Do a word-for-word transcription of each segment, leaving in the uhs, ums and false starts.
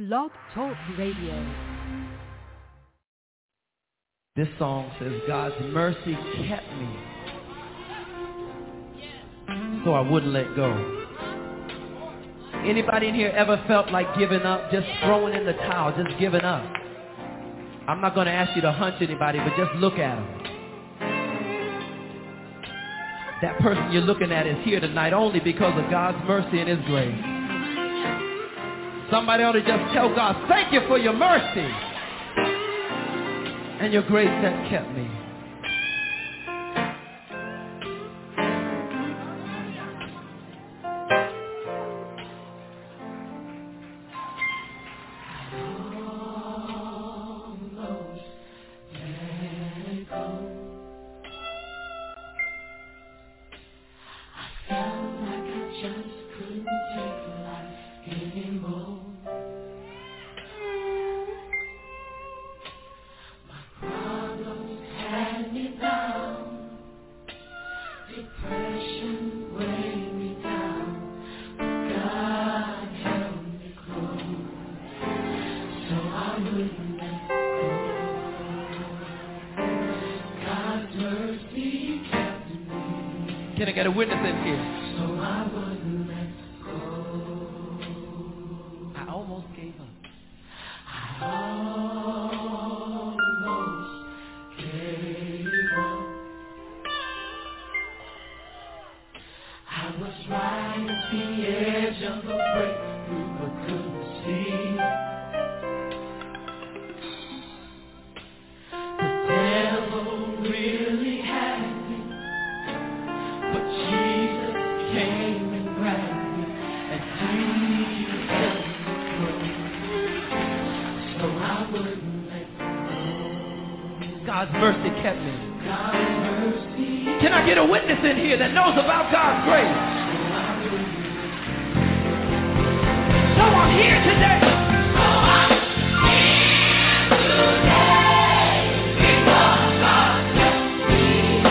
Blog Talk Radio. This song says, God's mercy kept me so I wouldn't let go. Anybody in here ever felt like giving up, just throwing in the towel, just giving up? I'm not going to ask you to hunch anybody, but just look at them. That person you're looking at is here tonight only because of God's mercy and His grace. Somebody ought to just tell God, thank you for your mercy and your grace that kept me. Can I get a witness in here? So I wouldn't let go. I almost gave up. I almost gave up. I was right at the edge of a breakthrough, but couldn't see. The devil really had me. But Jesus came and grabbed me and He held me close, so I wouldn't let go. God's mercy kept me. God's mercy. Can I get a witness in here that knows about God's grace? So I'm here today. So I'm here today because God kept me.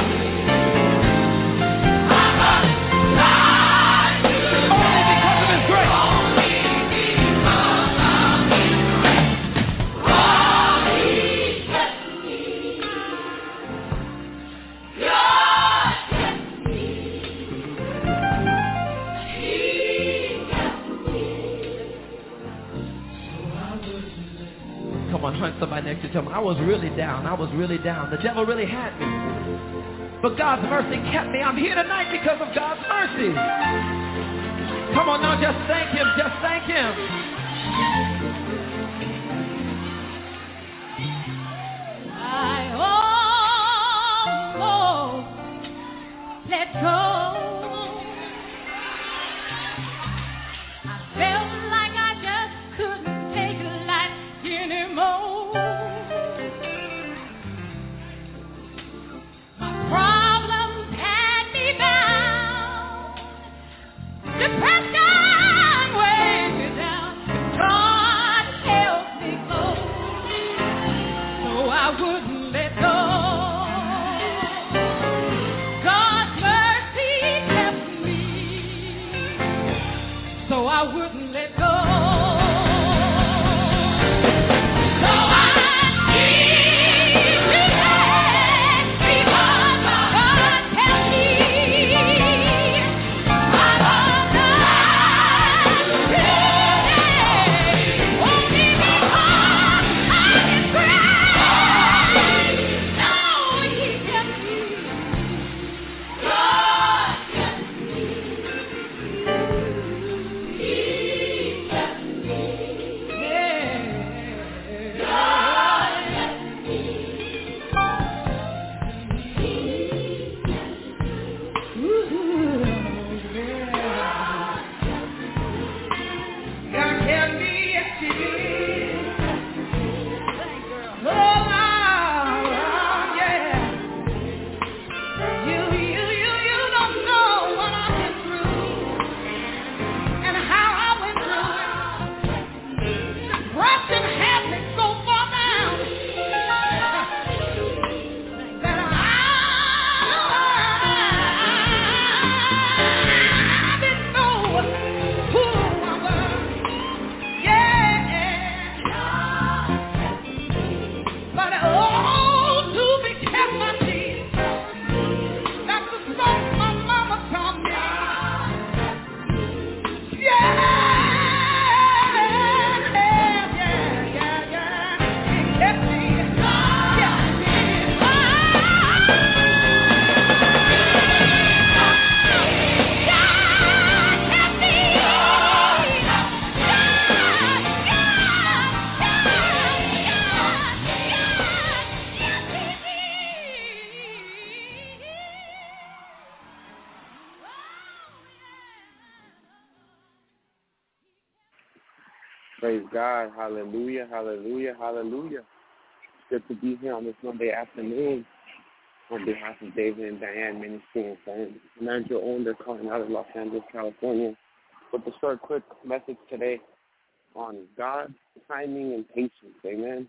Hunt somebody next to you. Tell them, I was really down. I was really down. The devil really had me. But God's mercy kept me. I'm here tonight because of God's mercy. Come on now, just thank Him. Just thank Him. I almost let go. I felt like I just couldn't take life anymore. Problems had me bound. Depression weighed me down. God Praise God. Hallelujah, hallelujah, hallelujah. Good to be here on this Monday afternoon on behalf of David and Diane Ministry and Friends. Emmanuel Owner calling out of Los Angeles, California, with a short, quick message today on God's timing and patience. Amen.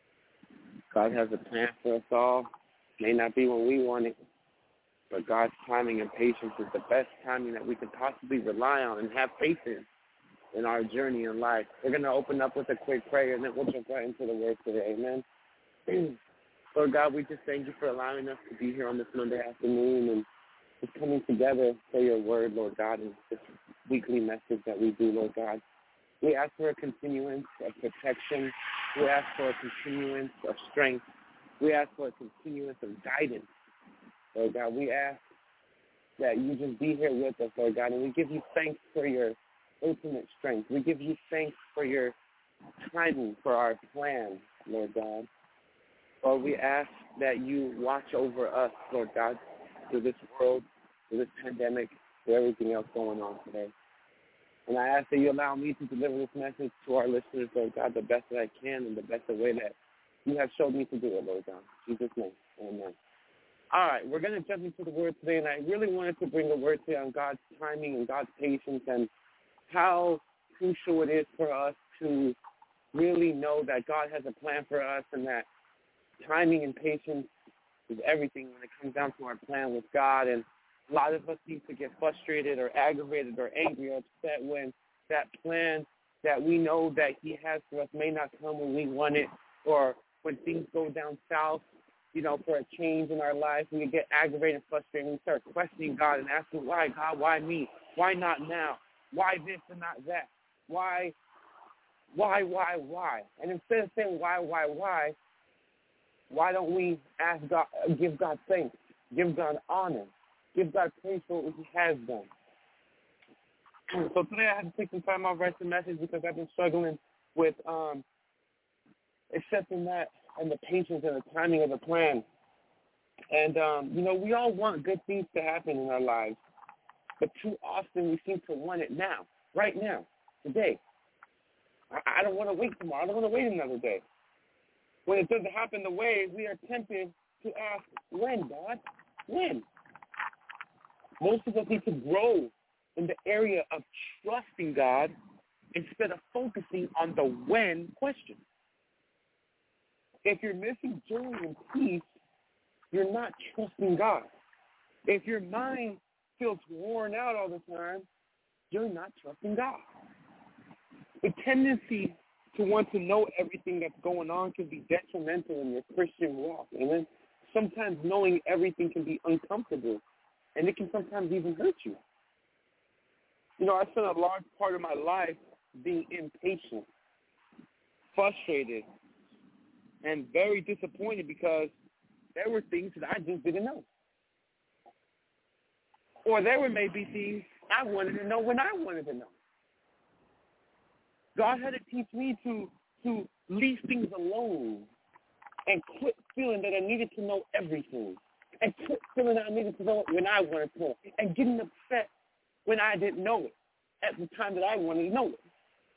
God has a plan for us all. May not be when we want it, but God's timing and patience is the best timing that we can possibly rely on and have faith in in our journey in life. We're going to open up with a quick prayer, and then we'll jump right into the word today. Amen. Lord God, we just thank you for allowing us to be here on this Monday afternoon and just coming together for your word, Lord God, and this weekly message that we do, Lord God. We ask for a continuance of protection. We ask for a continuance of strength. We ask for a continuance of guidance, Lord God. We ask that you just be here with us, Lord God, and we give you thanks for your ultimate strength. We give you thanks for your timing, for our plan, Lord God. Lord, we ask that you watch over us, Lord God, through this world, through this pandemic, through everything else going on today. And I ask that you allow me to deliver this message to our listeners, Lord God, the best that I can and the best way that you have showed me to do it, Lord God. In Jesus' name, amen. All right, we're going to jump into the word today, and I really wanted to bring the word today on God's timing and God's patience and how crucial it is for us to really know that God has a plan for us and that timing and patience is everything when it comes down to our plan with God. And a lot of us need to get frustrated or aggravated or angry or upset when that plan that we know that he has for us may not come when we want it, or when things go down south, you know, for a change in our life. We get aggravated and frustrated. We start questioning God and asking, why, God, why me? Why not now? Why this and not that? Why, why, why, why? And instead of saying why, why, why, why don't we ask God, give God thanks, give God honor, give God praise for what he has done? So today I had to take some time off, write the message, because I've been struggling with um, accepting that and the patience and the timing of the plan. And, um, you know, we all want good things to happen in our lives, but too often we seem to want it now, right now, today. I, I don't want to wait tomorrow. I don't want to wait another day. When it doesn't happen the way, we are tempted to ask, when, God? When? Most of us need to grow in the area of trusting God instead of focusing on the when question. If you're missing joy and peace, you're not trusting God. If your mind feels worn out all the time, you're not trusting God. The tendency to want to know everything that's going on can be detrimental in your Christian walk. And then sometimes knowing everything can be uncomfortable, and it can sometimes even hurt you. You know, I spent a large part of my life being impatient, frustrated, and very disappointed because there were things that I just didn't know. Or there were maybe things I wanted to know when I wanted to know. God had to teach me to, to leave things alone and quit feeling that I needed to know everything, and quit feeling that I needed to know it when I wanted to know it, and getting upset when I didn't know it at the time that I wanted to know it.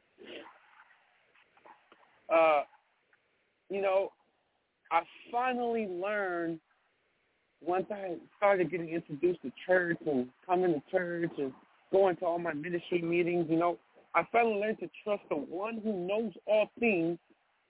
Uh, you know, I finally learned once I started getting introduced to church and coming to church and going to all my ministry meetings, you know, I finally learned to trust the one who knows all things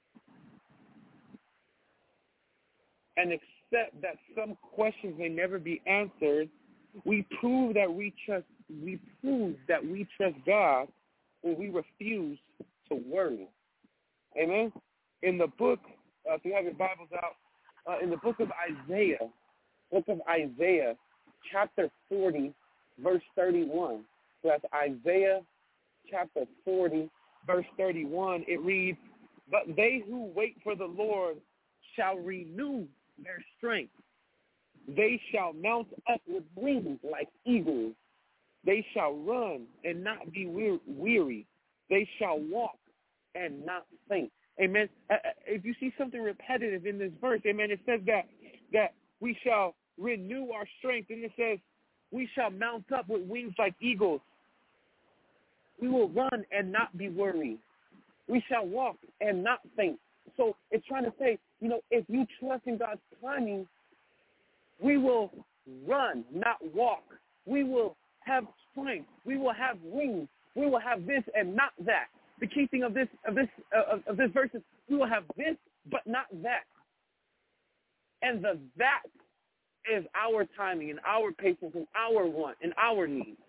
and accept that some questions may never be answered. We prove that we trust we prove that we trust God when we refuse to worry. Amen? In the book, uh, if you have your Bibles out, uh, in the book of Isaiah, book of Isaiah, chapter forty, verse thirty-one. So that's Isaiah chapter forty, verse thirty-one. It reads, "But they who wait for the Lord shall renew their strength. They shall mount up with wings like eagles. They shall run and not be weary. They shall walk and not faint." Amen. If you see something repetitive in this verse, amen, it says that that we shall renew our strength, and it says we shall mount up with wings like eagles. We will run and not be worried. We shall walk and not faint. So it's trying to say, you know, if you trust in God's timing, we will run, not walk. We will have strength. We will have wings. We will have this and not that. The key thing of this of this uh, of, of this verse is we will have this but not that. And the that is our timing and our patience and our want and our need.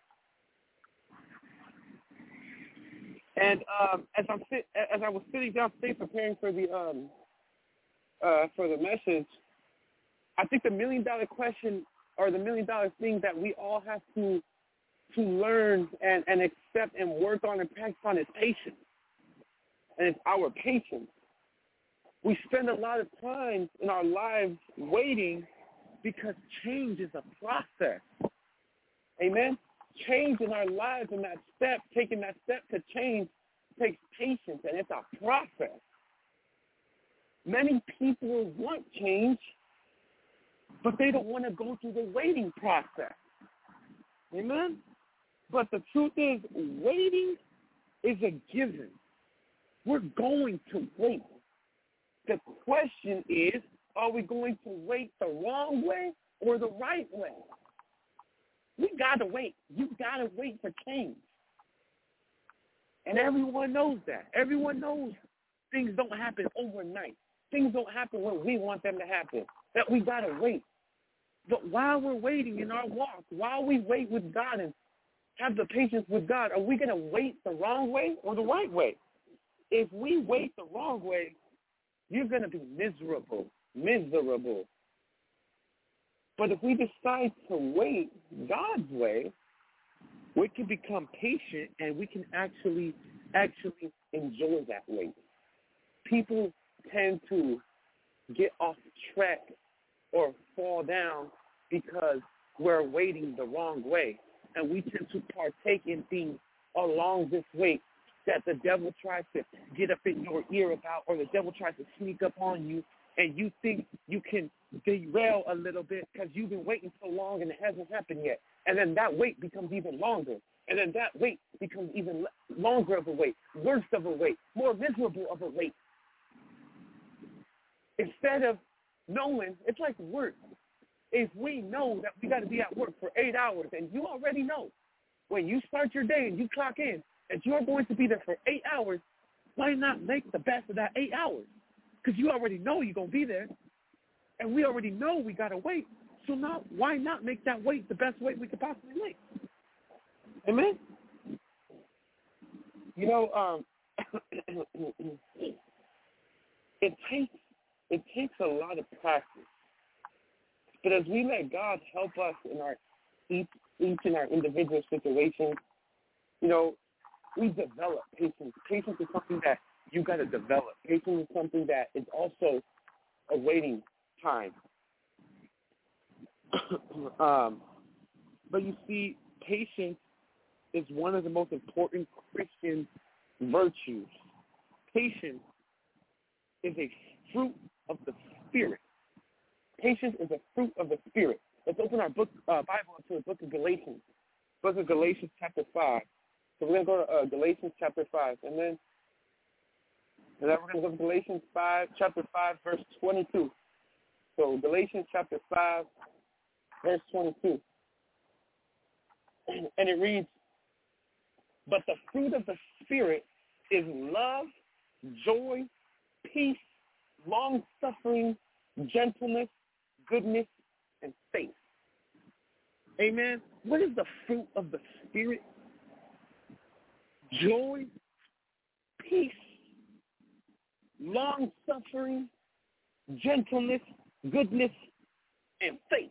And um, as I'm sit, as I was sitting downstairs preparing for the um, uh, for the message, I think the million dollar question or the million dollar thing that we all have to to learn and, and accept and work on and practice on is patience. And it's our patience. We spend a lot of time in our lives waiting because change is a process. Amen? Change in our lives and that step, taking that step to change takes patience, and it's a process. Many people want change, but they don't want to go through the waiting process. Amen? But the truth is, waiting is a given. We're going to wait. The question is, are we going to wait the wrong way or the right way? We got to wait. You got to wait for change. And everyone knows that. Everyone knows things don't happen overnight. Things don't happen when we want them to happen. That we got to wait. But while we're waiting in our walk, while we wait with God and have the patience with God, are we going to wait the wrong way or the right way? If we wait the wrong way, you're going to be miserable, miserable. But if we decide to wait God's way, we can become patient and we can actually, actually enjoy that wait. People tend to get off track or fall down because we're waiting the wrong way. And we tend to partake in things along this way that the devil tries to get up in your ear about, or the devil tries to sneak up on you, and you think you can derail a little bit because you've been waiting so long and it hasn't happened yet. And then that wait becomes even longer. And then that wait becomes even longer of a wait, worse of a wait, more miserable of a wait. Instead of knowing, it's like work. If we know that we got to be at work for eight hours, and you already know when you start your day and you clock in that you're going to be there for eight hours, why not make the best of that eight hours? Because you already know you're going to be there, and we already know we got to wait. So now, why not make that wait the best wait we could possibly make? Amen? You know, um, it takes it takes a lot of practice. But as we let God help us in our each, each in our individual situations, you know, we develop patience. Patience is something that you got to develop. Patience is something that is also a waiting time. um, but you see, patience is one of the most important Christian virtues. Patience is a fruit of the Spirit. Patience is a fruit of the Spirit. Let's open our book, uh, Bible to the book of Galatians, book of Galatians chapter five. So we're going to go to uh, Galatians chapter five, and then, and then we're going to go to Galatians five, chapter five, verse twenty-two. So Galatians chapter five, verse twenty-two. And it reads, "But the fruit of the Spirit is love, joy, peace, long-suffering, gentleness, goodness, and faith." Amen. What is the fruit of the Spirit? Joy, peace, long-suffering, gentleness, goodness, and faith.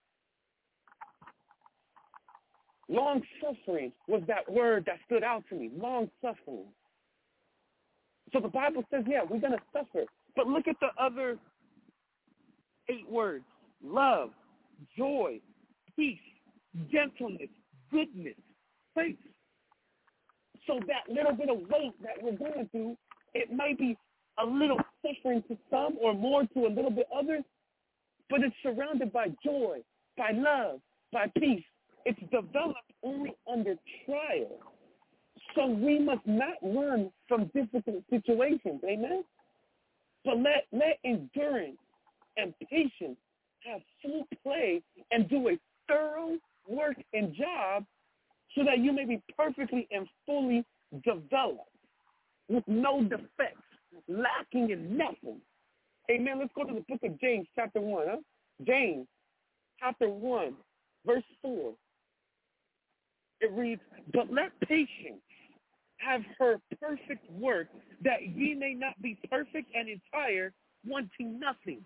Long-suffering was that word that stood out to me, long-suffering. So the Bible says, yeah, we're going to suffer. But look at the other eight words: love, joy, peace, gentleness, goodness, faith. So that little bit of weight that we're going through, it might be a little suffering to some or more to a little bit others, but it's surrounded by joy, by love, by peace. It's developed only under trial. So we must not run from difficult situations, amen? But let, let endurance and patience have full play and do a thorough work and job so that you may be perfectly and fully developed with no defects, lacking in nothing. Amen. Let's go to the book of James, chapter one. Huh? James, chapter one, verse four. It reads, but let patience have her perfect work, that ye may not be perfect and entire, wanting nothing.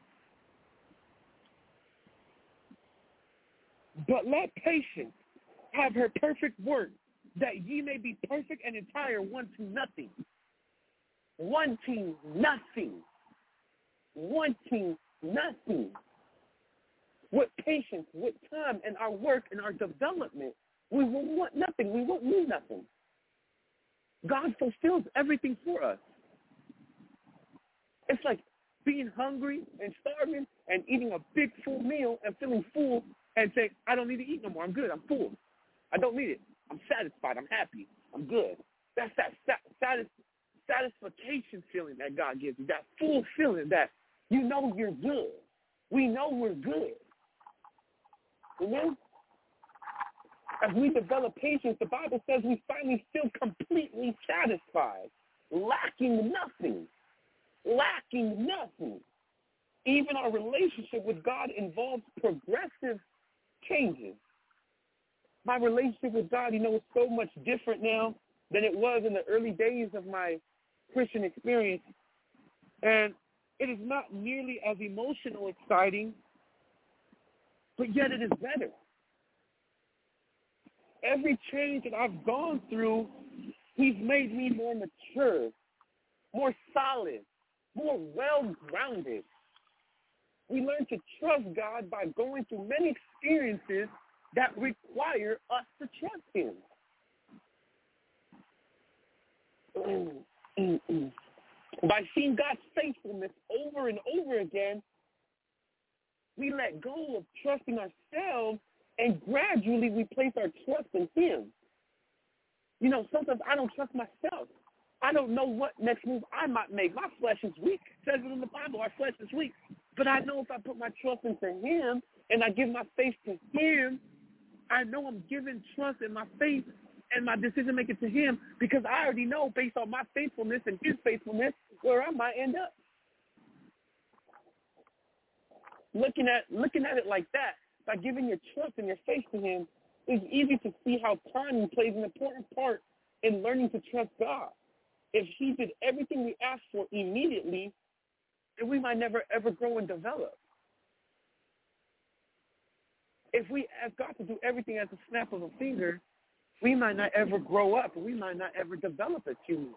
But let patience have her perfect work, that ye may be perfect and entire, wanting nothing. Wanting nothing. Wanting nothing. With patience, with time, and our work and our development, we will want nothing. We won't need nothing. God fulfills everything for us. It's like being hungry and starving and eating a big full meal and feeling full and saying, I don't need to eat no more. I'm good. I'm full. I don't need it. I'm satisfied. I'm happy. I'm good. That's that satis- satisfaction feeling that God gives you, that full feeling that you know you're good. We know we're good. Amen? As we develop patience, the Bible says we finally feel completely satisfied, lacking nothing, lacking nothing. Even our relationship with God involves progressive changes. My relationship with God, you know, is so much different now than it was in the early days of my Christian experience. And it is not nearly as emotional exciting, but yet it is better. Every change that I've gone through, he's made me more mature, more solid, more well-grounded. We learn to trust God by going through many experiences that require us to trust him. Mm, mm, mm. By seeing God's faithfulness over and over again, we let go of trusting ourselves, and gradually we place our trust in him. You know, sometimes I don't trust myself. I don't know what next move I might make. My flesh is weak. It says it in the Bible, our flesh is weak. But I know if I put my trust into him and I give my faith to him, I know I'm giving trust in my faith and my decision-making to him, because I already know, based on my faithfulness and his faithfulness, where I might end up. Looking at looking at it like that, by giving your trust and your faith to him, it's easy to see how timing plays an important part in learning to trust God. If he did everything we asked for immediately, then we might never, ever grow and develop. If we ask God to do everything at the snap of a finger, we might not ever grow up, and we might not ever develop as humans.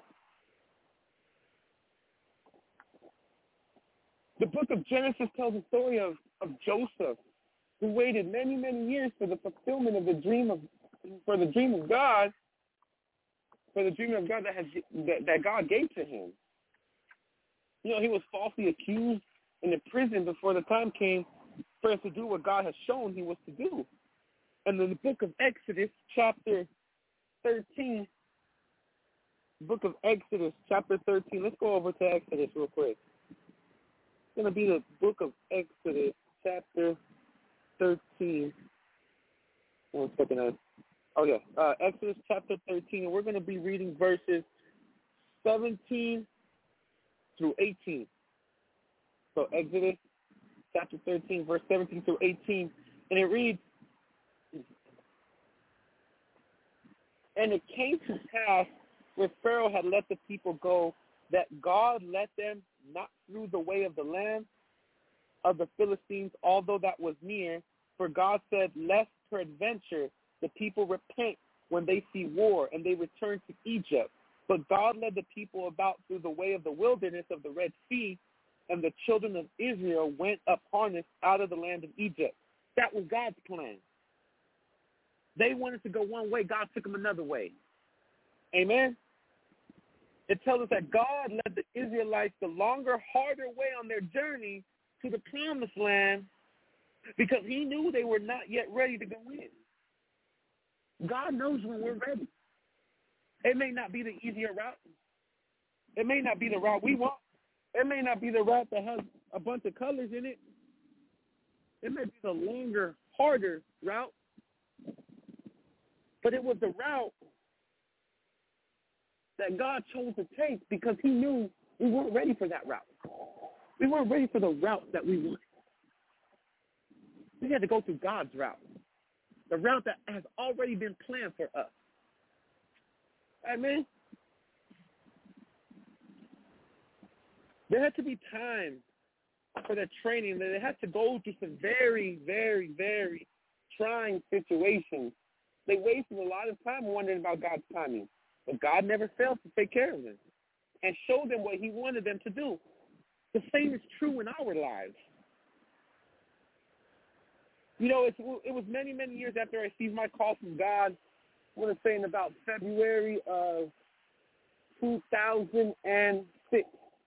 The book of Genesis tells the story of, of Joseph, who waited many, many years for the fulfillment of the dream of, for the dream of God, for the dream of God that, has, that, that God gave to him. You know, he was falsely accused and in prison before the time came for him to do what God has shown he was to do. And in the book of Exodus, chapter thirteen, book of Exodus, chapter thirteen, let's go over to Exodus real quick. It's going to be the book of Exodus, chapter thirteen. One second. Uh, oh, yeah. Uh, Exodus, chapter thirteen, and we're going to be reading verses seventeen through eighteen. So Exodus, chapter thirteen, verse seventeen through eighteen. And it reads, and it came to pass, when Pharaoh had let the people go, that God led them not through the way of the land of the Philistines, although that was near. For God said, lest peradventure the people repent when they see war, and they return to Egypt. But God led the people about through the way of the wilderness of the Red Sea, and the children of Israel went up harnessed out of the land of Egypt. That was God's plan. They wanted to go one way. God took them another way. Amen? It tells us that God led the Israelites the longer, harder way on their journey to the promised land because he knew they were not yet ready to go in. God knows when we're ready. It may not be the easier route. It may not be the route we want. It may not be the route that has a bunch of colors in it. It may be the longer, harder route. But it was the route that God chose to take because he knew we weren't ready for that route. We weren't ready for the route that we wanted. We had to go through God's route, the route that has already been planned for us. Amen? There had to be time for the training. They had to go through some very, very, very trying situations. They wasted a lot of time wondering about God's timing. But God never failed to take care of them and show them what he wanted them to do. The same is true in our lives. You know, it's, it was many, many years after I received my call from God, I want to say in about February of two thousand six,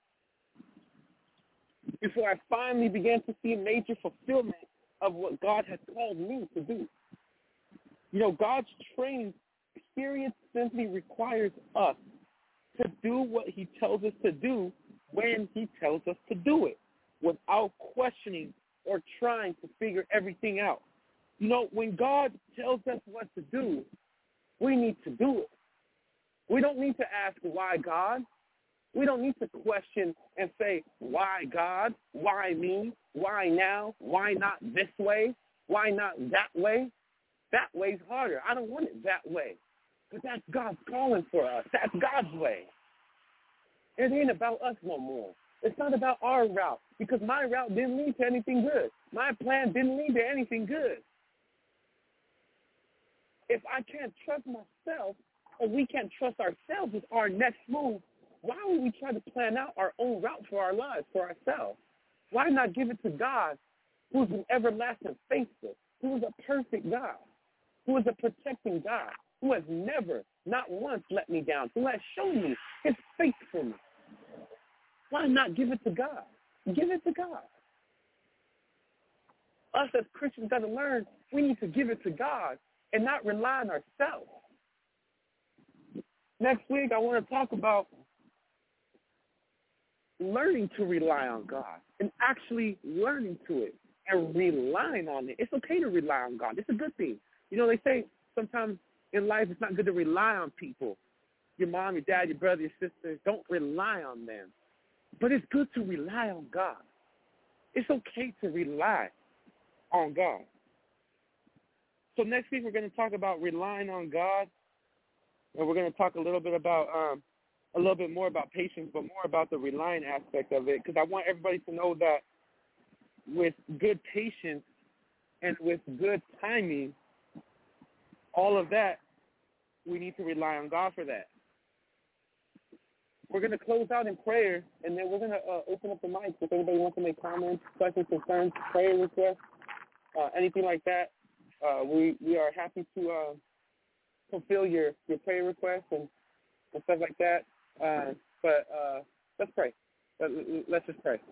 before I finally began to see a major fulfillment of what God had called me to do. You know, God's training experience simply requires us to do what he tells us to do when he tells us to do it without questioning or trying to figure everything out. You know, when God tells us what to do, we need to do it. We don't need to ask, why God? We don't need to question and say, why God? Why me? Why now? Why not this way? Why not that way? That way's harder. I don't want it that way. But that's God's calling for us. That's God's way. It ain't about us no more. It's not about our route, because my route didn't lead to anything good. My plan didn't lead to anything good. If I can't trust myself, or we can't trust ourselves with our next move, why would we try to plan out our own route for our lives, for ourselves? Why not give it to God, who's an everlasting faithful, who is a perfect God, who is a protecting God, who has never, not once, let me down, who has shown me his faithfulness? Why not give it to God? Give it to God. Us as Christians got to learn we need to give it to God and not rely on ourselves. Next week, I want to talk about learning to rely on God and actually learning to it and relying on it. It's okay to rely on God. It's a good thing. You know, they say sometimes in life it's not good to rely on people. Your mom, your dad, your brother, your sister, don't rely on them. But it's good to rely on God. It's okay to rely on God. So next week we're going to talk about relying on God, and we're going to talk a little bit about um, a little bit more about patience, but more about the relying aspect of it, because I want everybody to know that with good patience and with good timing, all of that, we need to rely on God for that. We're going to close out in prayer, and then we're going to uh, open up the mic if anybody wants to make comments, questions, concerns, prayer requests, uh, anything like that. Uh, we we are happy to uh, fulfill your, your prayer requests and, and stuff like that. Uh, but uh, let's pray. Let, let's just pray.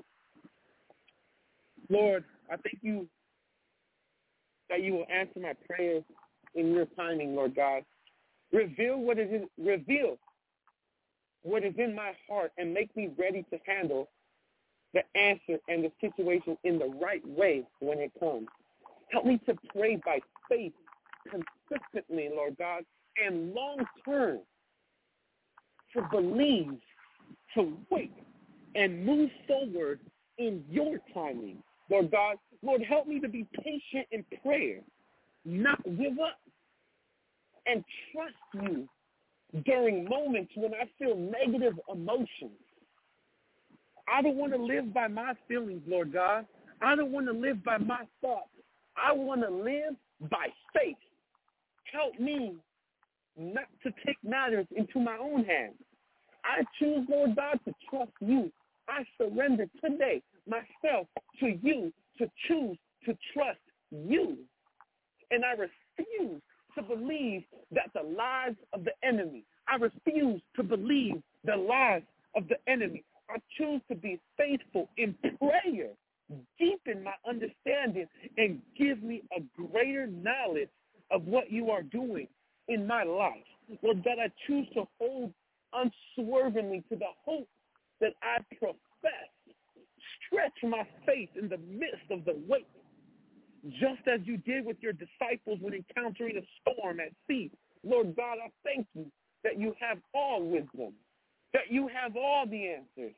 Lord, I thank you that you will answer my prayers in your timing, Lord God. Reveal what is in, reveal what is in my heart and make me ready to handle the answer and the situation in the right way when it comes. Help me to pray by faith consistently, Lord God, and long term, to believe, to wait, and move forward in your timing, Lord God. Lord, help me to be patient in prayer, not give up, and trust you during moments when I feel negative emotions. I don't want to live by my feelings, Lord God. I don't want to live by my thoughts. I want to live by faith. Help me not to take matters into my own hands. I choose, Lord God, to trust you. I surrender today myself to you to choose to trust you. And I refuse to believe that the lies of the enemy. I refuse to believe the lies of the enemy. I choose to be faithful in prayer, deepen my understanding, and give me a greater knowledge of what you are doing in my life. Lord God, I choose to hold unswervingly to the hope that I profess. Stretch my faith in the midst of the weight, just as you did with your disciples when encountering a storm at sea. Lord God, I thank you that you have all wisdom, that you have all the answers,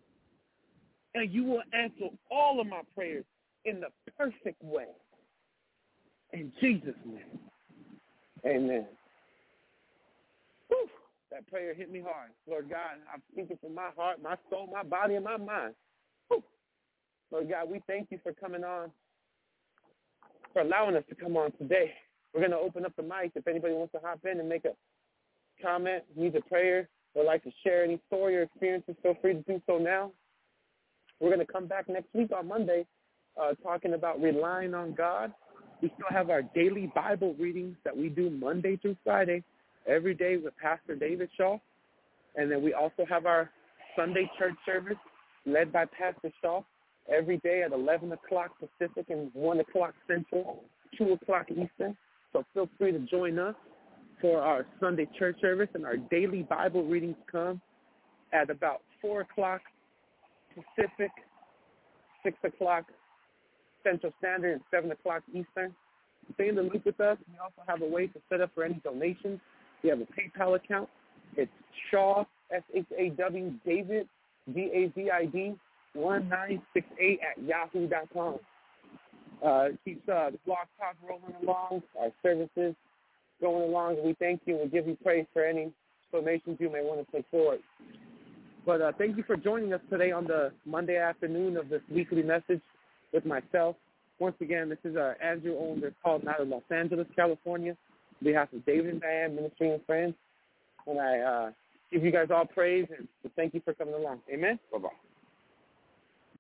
and you will answer all of my prayers in the perfect way. In Jesus' name, amen. Whew, that prayer hit me hard. Lord God, I'm speaking from my heart, my soul, my body, and my mind. Whew. Lord God, we thank you for coming on, for allowing us to come on today. We're going to open up the mic. If anybody wants to hop in and make a comment, needs a prayer, or like to share any story or experiences, feel free to do so now. We're going to come back next week on Monday uh, talking about relying on God. We still have our daily Bible readings that we do Monday through Friday, every day with Pastor David Shaw. And then we also have our Sunday church service led by Pastor Shaw every day at eleven o'clock Pacific and one o'clock Central, two o'clock Eastern. So feel free to join us for our Sunday church service, and our daily Bible readings come at about four o'clock Pacific, six o'clock Central Standard, and seven o'clock Eastern. Stay in the loop with us. We also have a way to set up for any donations. We have a PayPal account. It's Shaw, S H A W, David, D A V I D, one nine six eight at yahoo dot com. Uh, it keeps uh, the Blog Talk rolling along, our services going along, and we thank you and give you praise for any donations you may want to take forward. But uh, thank you for joining us today on the Monday afternoon of this weekly message with myself. Once again, this is uh, Andrew Owens, called out of Los Angeles, California, on behalf of David and Diane Ministry and Friends. And I uh, give you guys all praise and thank you for coming along. Amen? Bye-bye.